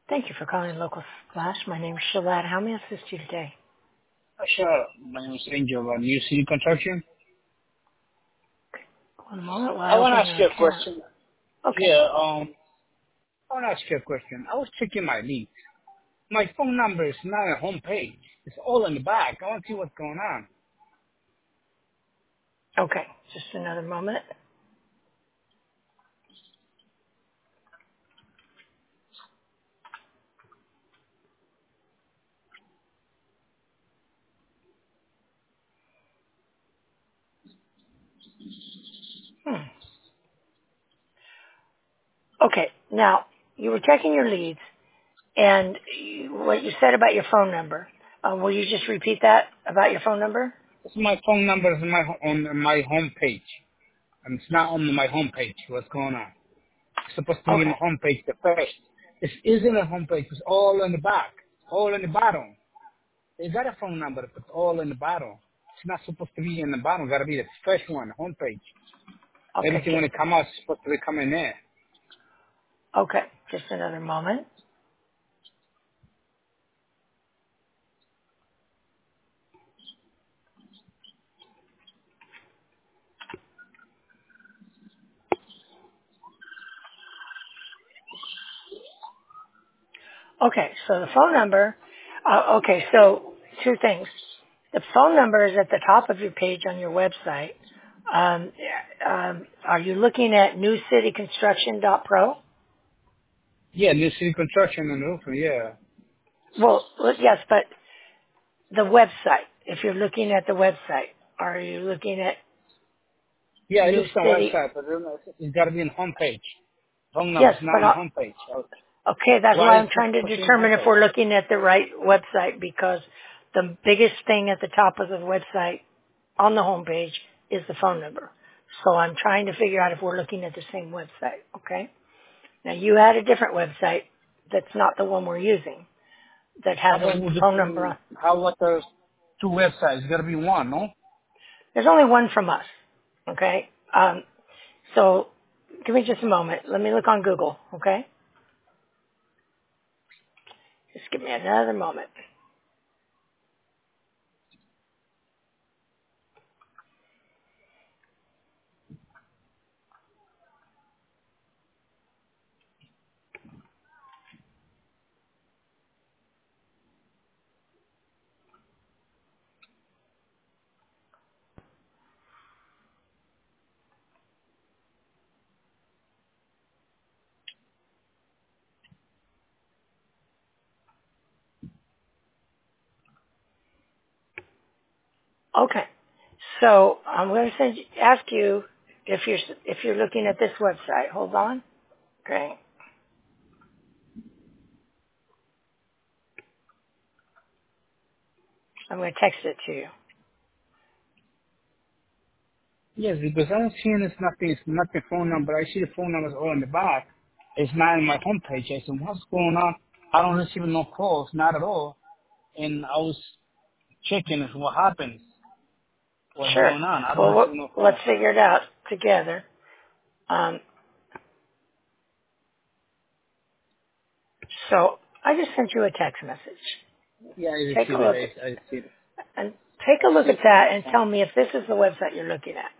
Thank you for calling Local Splash. My name is Shalad. How may I assist you today? Sure. My name is Angel, New City Construction. One moment while I I want to open ask your you a account. question. Okay. Yeah, I want to ask you a question. I was checking my leads. My phone number is not on the home page. It's all in the back. I want to see what's going on. Okay. Just another moment. Hmm. Okay. Now, you were checking your leads, and what you said about your phone number. Will you just repeat that about your phone number? It's my phone number is on my home page. And it's not on my home page. What's going on? It's supposed to be in Okay. the home page the first. This isn't a home page. It's all in the back. All in the bottom. They got a phone number, but it's all in the bottom. It's not supposed to be in the bottom. It's got to be the first one, the home page. Okay. Everything when it come out is supposed to be coming there. Okay. Just another moment. Okay. So the phone number. Okay. So two things. The phone number is at the top of your page on your website. Um, are you looking at newcityconstruction.pro? Yeah, New City Construction and roofing, yeah. Well, yes, but the website. If you're looking at the website, are you looking at Yeah, it New looks on City? website, but it's got to be on home page. Phone number Yes, is not but on the home page. okay, that's Why why is I'm it trying to supposed to be on the home determine if page? we're looking at the right website, because the biggest thing at the top of the website on the home page is the phone number. So I'm trying to figure out if we're looking at the same website. Okay. Now you had a different website that's not the one we're using that How has a about with phone number on. how about the two websites? It's got to be one, no? There's only one from us. Okay. So give me just a moment. Let me look on Google. Okay. Just give me another moment. Okay. So I'm going to ask you if you're looking at this website. Hold on. Okay. I'm going to text it to you. Yes, because I don't see it's nothing phone number. I see the phone numbers all in the back. It's not in my home page. I said, what's going on? I don't receive no calls, not at all. And I was checking what happened, what's Sure. going on. I don't Well, receive no let's call. figure it out together. Um, so I just sent you a text message. Yeah, I Take a received look it. I see it. and take a look at that and tell me if this is the website you're looking at.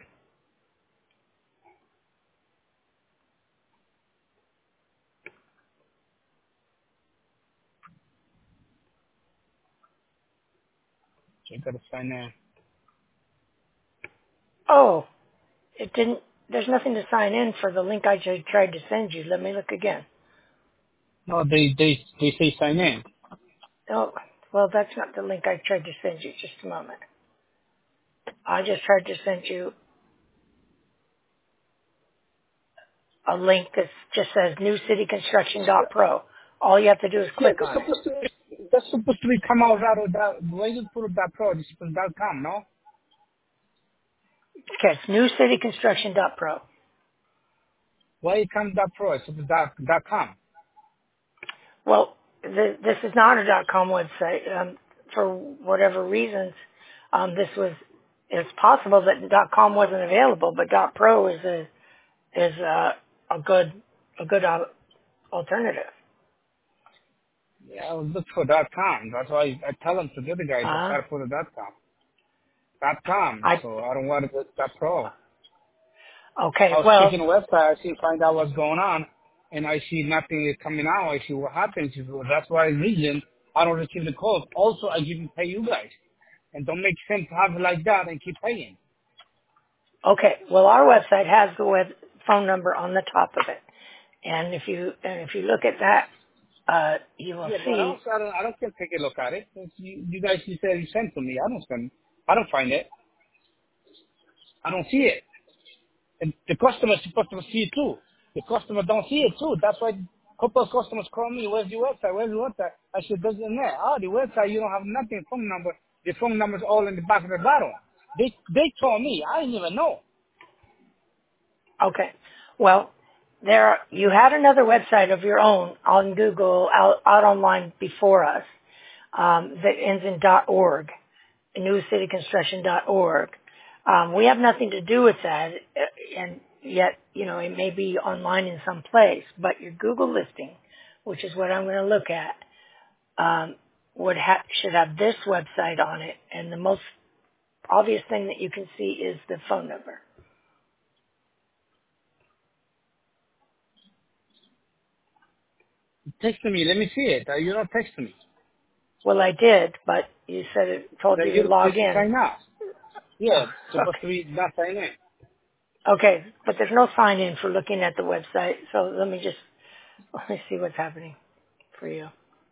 So I got to sign in. Oh, it didn't. There's nothing to sign in for the link I just tried to send you. Let me look again. No, they say sign in. Oh, well, that's not the link I tried to send you. Just a moment. I just tried to send you a link that just says newcityconstruction.pro. All you have to do is Yeah, click on it. that's supposed to be come out out of that. Why you put it that pro? It's supposed to .com, no? Okay, it's newcityconstruction.pro. Why it comes that pro? It's supposed to .com. Well, this is not a .com website. For whatever reasons, this was. It's possible that .com wasn't available, but .pro is a good alternative. Yeah, I was looking for .com. That's why I tell them to the other guy to try Ah, to put a .com. .com. I So I don't want to get .pro. okay. I was Well, checking the website. I see, find out what's going on, and I see nothing is coming out. I see what happens. So that's why reason I don't receive the calls. Also, I give pay you guys, and don't make sense to have it like that and keep paying. okay. Well, our website has the phone number on the top of it, and if you look at that, you will Yeah, but see. I don't can take a look at it. You guys, you said you sent to me. I don't find it. I don't see it. And the customer is supposed to see it too. The customer don't see it too. That's why a couple of customers call me, where's your website? Where's your website? I said, doesn't there. Oh, the website, you don't have nothing, phone number. The phone number's all in the back of the bottle. They told me. I didn't even know. Okay. Well, you had another website of your own on Google out online before us that ends in .org, newcityconstruction.org. We have nothing to do with that, and yet, it may be online in some place, but your Google listing, which is what I'm going to look at, um, should have this website on it, and the most obvious thing that you can see is the phone number. Text me. Let me see it. You don't text me. Well, I did, but you said it told That you to you log didn't in. sign up. Oh, Yeah, supposed to okay. be not sign in. Okay, but there's no sign in for looking at the website, so let me see what's happening for you.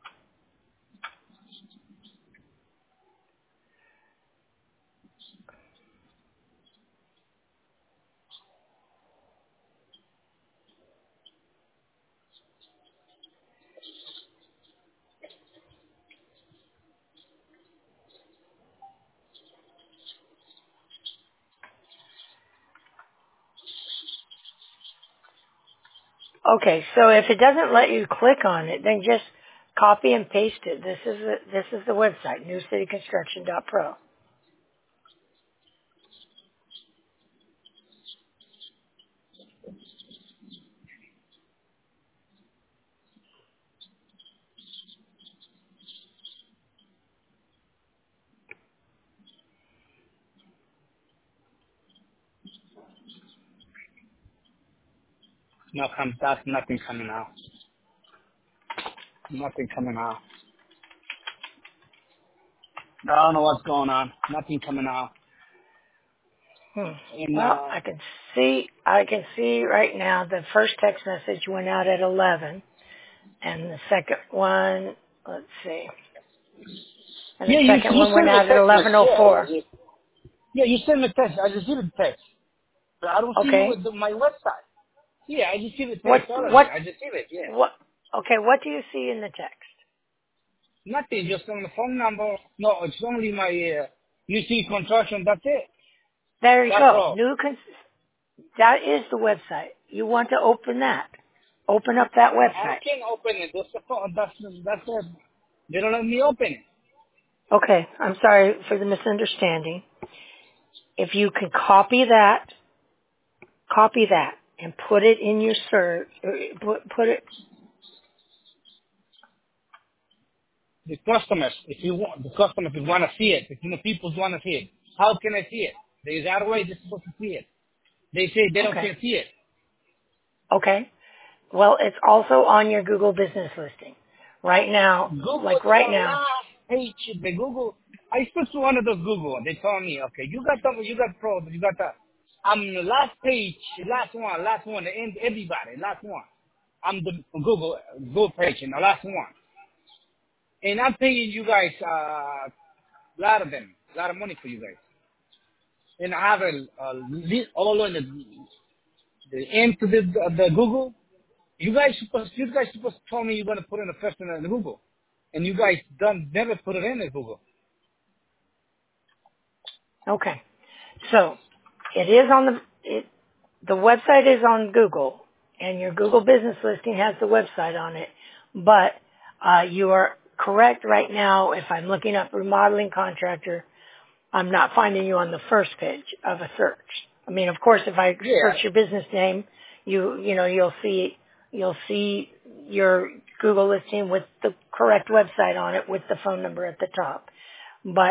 Okay, so if it doesn't let you click on it, then just copy and paste it. This is the website, newcityconstruction.pro. No, that's nothing coming out. Nothing coming out. I don't know what's going on. Nothing coming out. And Well, I can see right now the first text message went out at 11, and the second one, let's see, and the yeah, second you one went send me a out at text message. 11:04. Yeah, you send me a text. I received a text, but I don't see you Okay, with my website. Yeah, I just see the what text already. what I just see it. Yeah, what? Okay, what do you see in the text? nothing. Just on the phone number. No, it's only my UC construction. That's it. There you That's go. all. That is the website. You want to open that. Open up that I website. can't open it. That's the phone. That's it. They don't let me open it. Okay, I'm sorry for the misunderstanding. If you can copy that, and put it in your search, put it, The customers, if you want to see it, if people want to see it, how can I see it? There's other way they're supposed to see it. They say they don't okay, can see it. okay. Well, it's also on your Google business listing. Right now, Google like is right on now, last page. The Google. I spoke to one of those Google. They told me, okay, you got Pro, but you got the. I'm the last page, last one. The end, everybody, last one. I'm the Google page, and the last one. And I'm paying you guys a lot of money for you guys. And I have a list all on the end to the Google. You guys supposed to tell me you're gonna put in the first one in the Google, and you guys never put it in the Google. okay. So, it is on the website is on Google, and your Google business listing has the website on it, but you are correct right now. If I'm looking up remodeling contractor, I'm not finding you on the first page of a search. I mean, of course, if I Yeah, search your business name, you'll see your Google listing with the correct website on it with the phone number at the top. But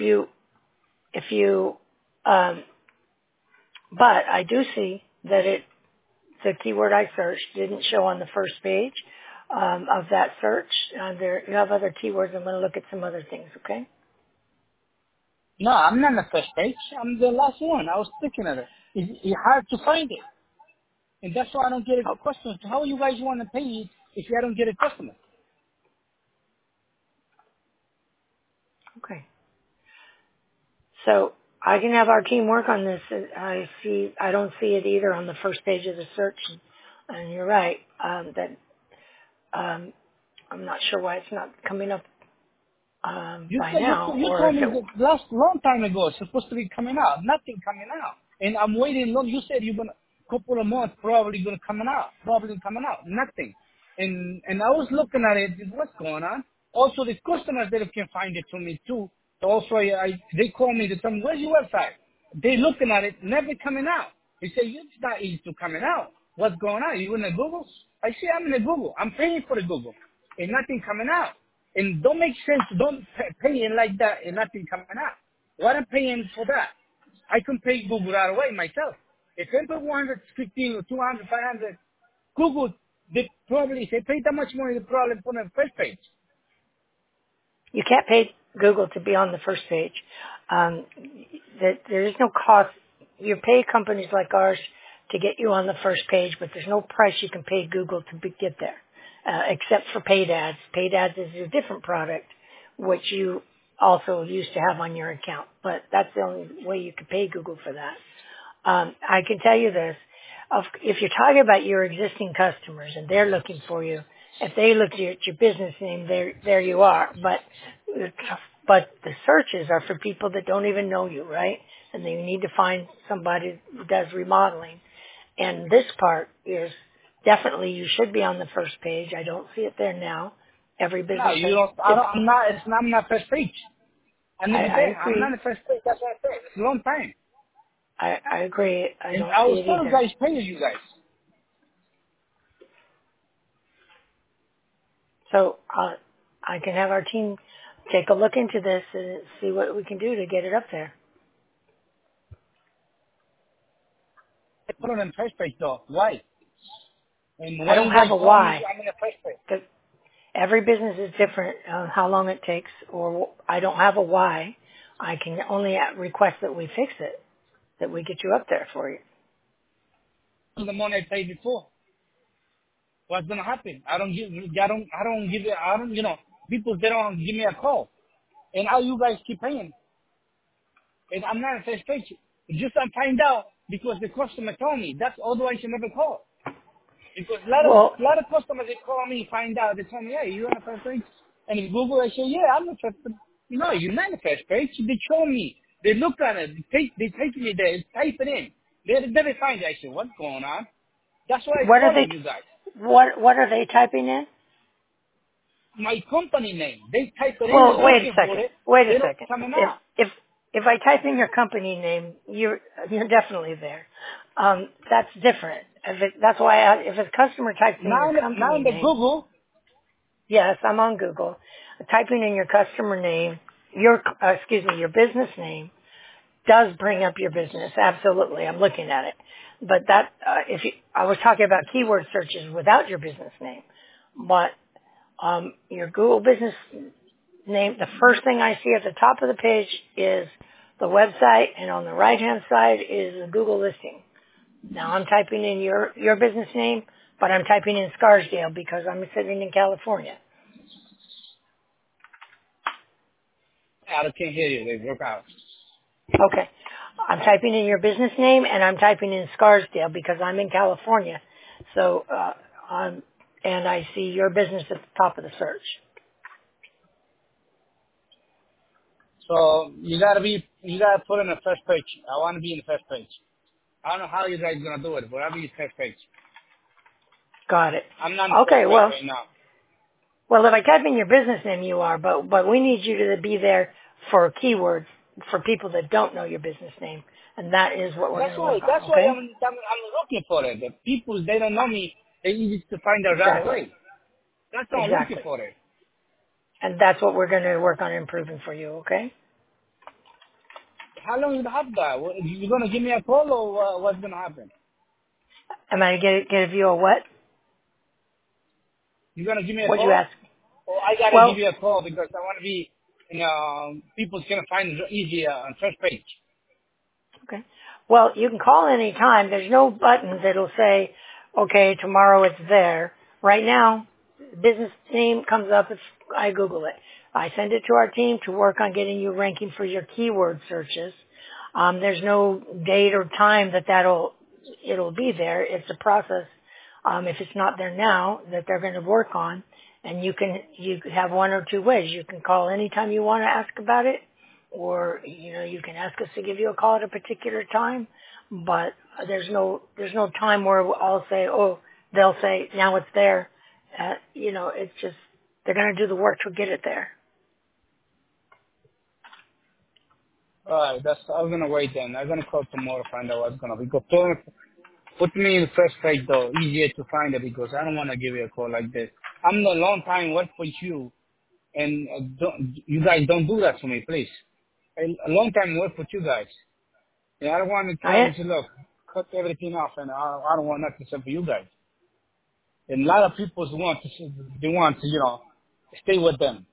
but I do see that the keyword I searched didn't show on the first page of that search. You have other keywords. I'm going to look at some other things, okay? No, I'm not on the first page. I'm the last one. I was looking at it. It's hard to find it. And that's why I don't get a Oh, customer. How you guys want to pay it if I don't get a customer? okay. So I can have our team work on this. I don't see it either on the first page of the search. And you're right, that I'm not sure why it's not coming up You by said now, you or told if me it. that long time ago it's supposed to be coming out. Nothing coming out. And I'm waiting long. You said you're gonna couple of months probably gonna coming out. Probably coming out. Nothing. And I was looking at it. What's going on? Also, the customers that can find it to me too. Also, they call me. They tell me, "Where's your website?" They looking at it, never coming out. They say it's not easy to coming out. What's going on? You in the Google? I say I'm in the Google. I'm paying for the Google, and nothing coming out. And don't make sense. Don't pay it like that and nothing coming out. What I'm paying for that? I can pay Google right away myself. If I pay 115 or 200, 500, Google, they probably, if they pay that much money, they probably put on the first page. You can't pay Google to be on the first page. There is no cost. You pay companies like ours to get you on the first page, but there's no price you can pay Google to get there, except for paid ads. Paid ads is a different product, which you also used to have on your account, but that's the only way you can pay Google for that. I can tell you this. If you're talking about your existing customers and they're looking for you, if they look at your business name, there you are. But the searches are for people that don't even know you, right? And they need to find somebody who does remodeling. And this part is definitely you should be on the first page. I don't see it there now. Every No, business you has. don't, I'm not, I'm not first page. I never I there. I'm not agree. the first page. That's what I said. It's a long time. I agree. I And don't I see was it told either. guys pay you guys. So I can have our team take a look into this and see what we can do to get it up there. They put it on first page though. Why? And I when don't you have guys a call me, why. I'm in the first page. Every business is different on how long it takes, or I don't have a why. I can only request that we fix it, that we get you up there for you. The money I paid before. What's gonna happen? I don't, people, they don't give me a call. And how you guys keep paying? And I'm not a first page. Just I find out because the customer told me. That's otherwise you never call. Because Well, a lot of customers, they call me, find out, they tell me, hey, you on the first page? And in Google, I say, yeah, I'm the first page. No, you're not the first page. They show me. They look at it. They take me there, type it in. They never find it. I say, what's going on? That's why I what are calling they? you guys. What are they typing in? My company name. They type it in Well, and wait a looking for second. it. Wait a They don't second. coming out. If I type in your company name, you're definitely there. That's different. That's why if a customer types in your Now company in the name, Google, yes, I'm on Google. Typing in your customer name, your business name does bring up your business. Absolutely, I'm looking at it. But I was talking about keyword searches without your business name, but your Google business name, the first thing I see at the top of the page is the website, and on the right-hand side is a Google listing. Now I'm typing in your business name, but I'm typing in Scarsdale because I'm sitting in California. I can't hear you. They broke out. Okay. I'm typing in your business name, and I'm typing in Scarsdale because I'm in California. So, and I see your business at the top of the search. So you gotta put in the first page. I want to be in the first page. I don't know how you guys gonna do it, but I'll be in the first page. Got it. I'm not in the first Okay, page well, right now. if I type in your business name, you are, but we need you to be there for keywords for people that don't know your business name, and that is what we're going That's to why. work on. That's why Okay? I'm looking for it. The people they don't know me, they easy to find out right Exactly. away. That's why I'm looking Exactly. for it. And that's what we're going to work on improving for you, okay? How long you have that? You gonna give me a call or what's gonna happen? Am I going to give you a what? You gonna give me a What'd you call? ask? Or I gotta give Well, you a call because I want to be, people can find it easier on first page. okay. Well, you can call any time. There's no button that'll say, okay, tomorrow it's there. Right now, business name comes up if I Google it. I send it to our team to work on getting you ranking for your keyword searches. There's no date or time it'll be there. It's a process. If it's not there now, that they're going to work on, and you have one or two ways. You can call anytime you want to ask about it, or you can ask us to give you a call at a particular time. But there's no time where I'll say, oh, they'll say now it's there. It's just they're going to do the work to get it there. Alright, I was gonna wait then. I'm gonna call tomorrow to find out what's gonna be. Put me in the first page though, easier to find it because I don't want to give you a call like this. I'm a long time work for you, and you guys don't do that for me, please. A long time work for you guys. And I don't want to tell you, look, cut everything off, and I don't want nothing except for you guys. And a lot of people want to stay with them.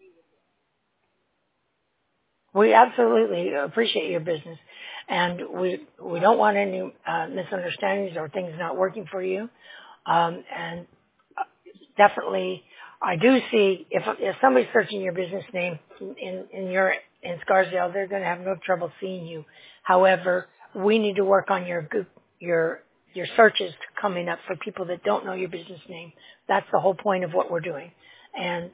We absolutely appreciate your business, and we don't want any misunderstandings or things not working for you. And definitely, I do see if somebody's searching your business name in Scarsdale, they're going to have no trouble seeing you. However, we need to work on your searches coming up for people that don't know your business name. That's the whole point of what we're doing, and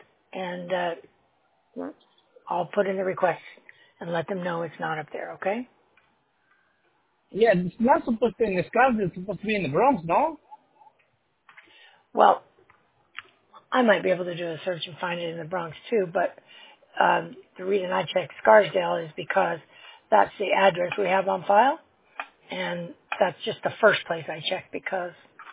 I'll put in the request and let them know it's not up there, okay? Yeah, it's not supposed to be in the Scottsdale. It's supposed to be in the Bronx, no? Well, I might be able to do a search and find it in the Bronx too, but the reason I check Scarsdale is because that's the address we have on file, and that's just the first place I check because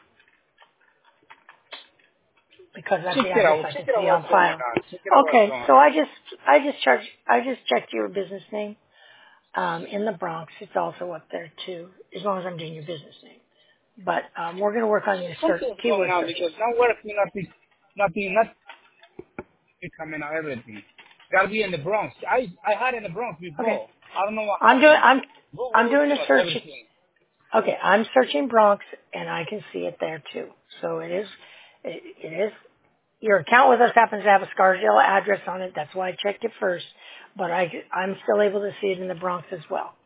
that's the address I can see on file. Okay, so I just checked your business name in the Bronx. It's also up there too, as long as I'm doing your business name. But we're going to work on your keyword search. Because nothing coming out everything. Gotta be in the Bronx. I had it in the Bronx before. Okay. I don't know what happened. I'm doing a search. Okay, I'm searching Bronx, and I can see it there too. So it is. Your account with us happens to have a Scarsdale address on it. That's why I checked it first. But I'm still able to see it in the Bronx as well.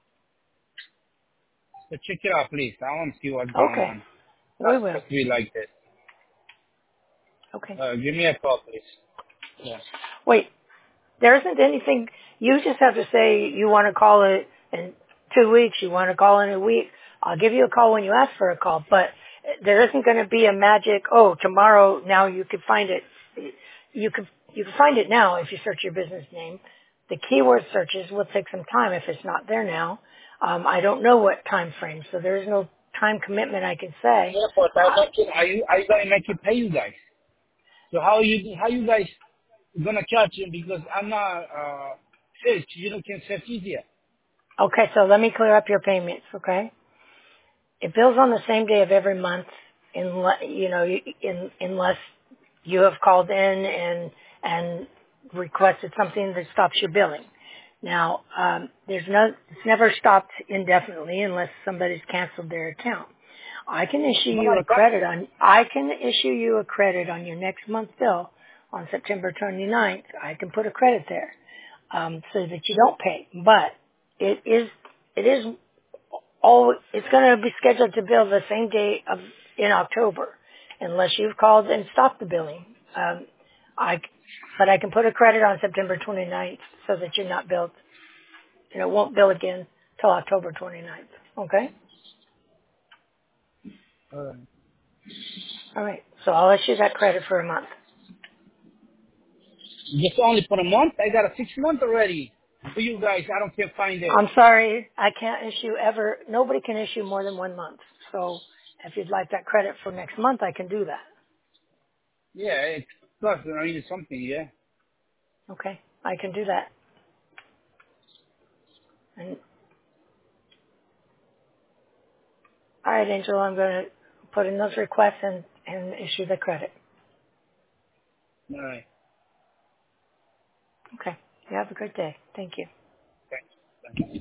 So check it out, please. I want to see what's going on. We will. Supposed to be like this. Okay. Give me a call, please. Yeah. Wait, there isn't anything. You just have to say you want to call it in 2 weeks. You want to call in a week. I'll give you a call when you ask for a call. But there isn't going to be a magic. Oh, tomorrow. Now you can find it. You can find it now if you search your business name. The keyword searches will take some time if it's not there now. I don't know what time frame, so there is no time commitment I can say. Yeah, but are you going to make it pay you guys? So how you guys gonna charge him? Because I'm not search. You can search easier. Okay, so let me clear up your payments. Okay, it bills on the same day of every month, unless you have called in and requested something that stops your billing. Now, it's never stopped indefinitely unless somebody's canceled their account. I can issue you a credit on your next month's bill on September 29th. I can put a credit there, so that you don't pay. But it's going to be scheduled to bill the same day in October, unless you've called and stopped the billing. But I can put a credit on September 29th so that you're not billed. And it won't bill again till October 29th. Okay? All right. So I'll issue that credit for a month. Just only for a month? I got a 6 month already. For you guys, I don't care find it. I'm sorry. I can't issue nobody can issue more than 1 month. So if you'd like that credit for next month, I can do that. Yeah, it's plus I need something, yeah. Okay, I can do that. And all right, Angel, I'm going to put in those requests and issue the credit. All right. Okay. You have a good day. Thank you. Thanks. Thank you.